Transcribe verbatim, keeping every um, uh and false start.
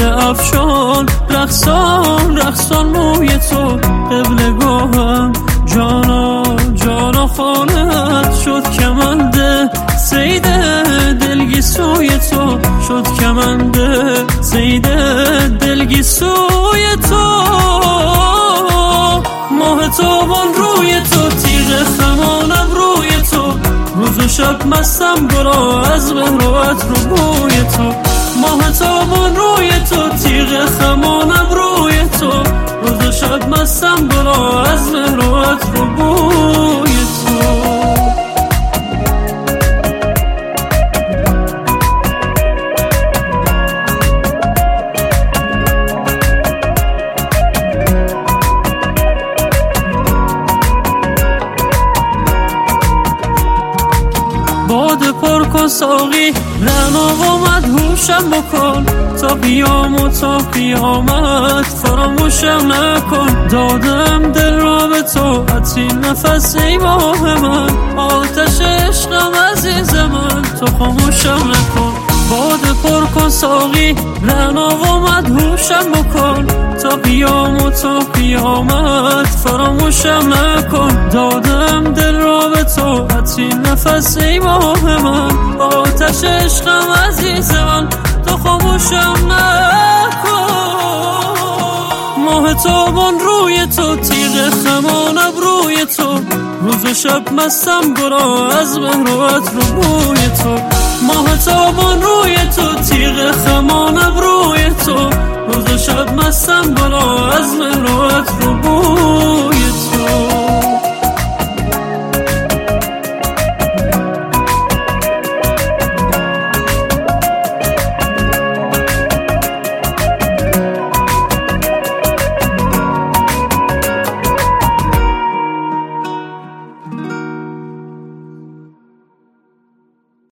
افشان، رقصان رقصان موی تو قبل گاهم. جانا جانا خانت شد کمنده سید دلگیسوی تو، شد کمنده سید دلگیسوی تو. ماه تابان روی تو، تیغ خمانم روی تو، روز و شب مستم برا از مهرات رو بوی تو. ماه تابان روی تو، تیغ خمانم روی تو، روز و شب مستم برا از مهرات رو بوی تو. باده پر کن ساقی، رنا و مدهوشم بکن، تا قیام و تا قیامت فراموشم نکن. دادم دل را به تو، عطری نفس ای ماه من، آتش عشقم عزیز من، تو خاموشم نکن. باده پر کن ساقی، رنا و مدهوشم بکن، تا قیام و تا قیامت فراموشم نکن. دادم دل را به تو، عطری نفس ای ماه من، آتش عشقم عزیز من، تو خاموشم نکن. ماه تابان روی تو، تیغ خمانم روی تو، روز و شب مستم برا از مهرات رو بوی تو. ماه تابان روی تو، تیغ خمانم روی تو، روز و شب مستم برا از مهرات